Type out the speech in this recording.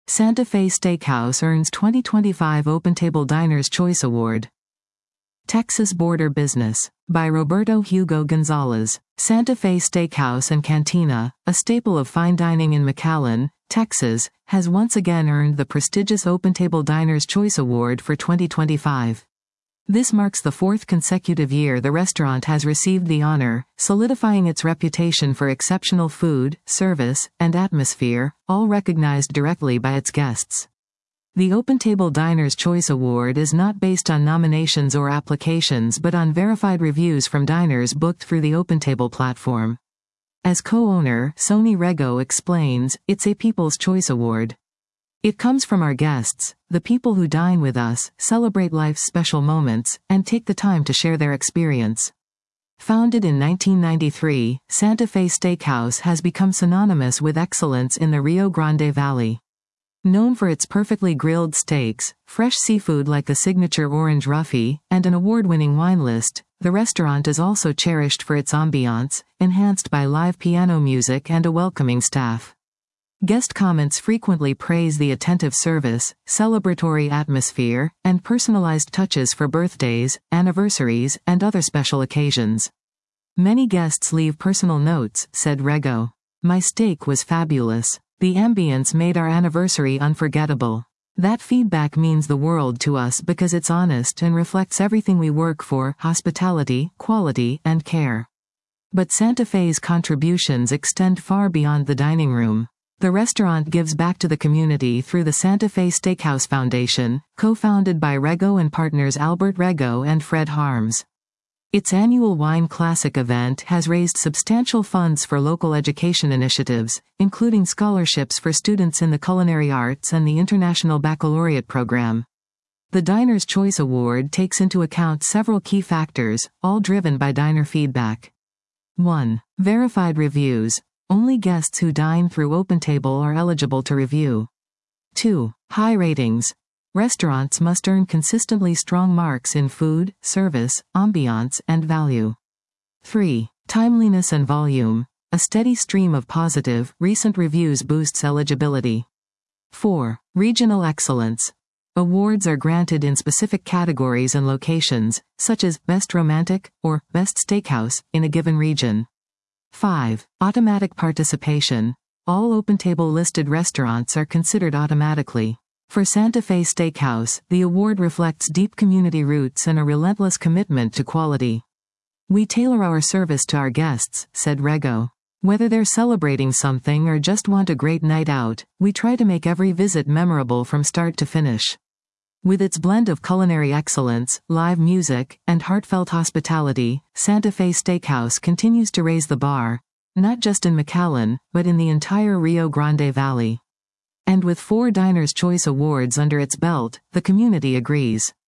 Santa Fe Steakhouse earns 2025 OpenTable Diners Choice Award. Texas Border Business, by Roberto Hugo Gonzalez. Santa Fe Steakhouse and Cantina, a staple of fine dining in McAllen, Texas, has once again earned the prestigious OpenTable Diners Choice Award for 2025. This marks the fourth consecutive year the restaurant has received the honor, solidifying its reputation for exceptional food, service, and atmosphere, all recognized directly by its guests. The OpenTable Diners Choice Award is not based on nominations or applications but on verified reviews from diners booked through the OpenTable platform. As co-owner, Sony Rego explains, it's a People's Choice Award. It comes from our guests, the people who dine with us, celebrate life's special moments, and take the time to share their experience. Founded in 1993, Santa Fe Steakhouse has become synonymous with excellence in the Rio Grande Valley. Known for its perfectly grilled steaks, fresh seafood like the signature orange roughy, and an award-winning wine list, the restaurant is also cherished for its ambiance, enhanced by live piano music and a welcoming staff. Guest comments frequently praise the attentive service, celebratory atmosphere, and personalized touches for birthdays, anniversaries, and other special occasions. Many guests leave personal notes, said Rego. My steak was fabulous. The ambience made our anniversary unforgettable. That feedback means the world to us because it's honest and reflects everything we work for: hospitality, quality, and care. But Santa Fe's contributions extend far beyond the dining room. The restaurant gives back to the community through the Santa Fe Steakhouse Foundation, co-founded by Rego and partners Albert Rego and Fred Harms. Its annual Wine Classic event has raised substantial funds for local education initiatives, including scholarships for students in the culinary arts and the International Baccalaureate program. The Diners Choice Award takes into account several key factors, all driven by diner feedback. 1. Verified reviews. Only guests who dine through OpenTable are eligible to review. 2. High ratings. Restaurants must earn consistently strong marks in food, service, ambiance, and value. 3. Timeliness and volume. A steady stream of positive, recent reviews boosts eligibility. 4. Regional excellence. Awards are granted in specific categories and locations, such as Best Romantic or Best Steakhouse in a given region. 5. Automatic participation. All OpenTable listed restaurants are considered automatically. For Santa Fe Steakhouse, the award reflects deep community roots and a relentless commitment to quality. We tailor our service to our guests, said Rego. Whether they're celebrating something or just want a great night out, we try to make every visit memorable from start to finish. With its blend of culinary excellence, live music, and heartfelt hospitality, Santa Fe Steakhouse continues to raise the bar, not just in McAllen, but in the entire Rio Grande Valley. And with 4 Diners' Choice Awards under its belt, the community agrees.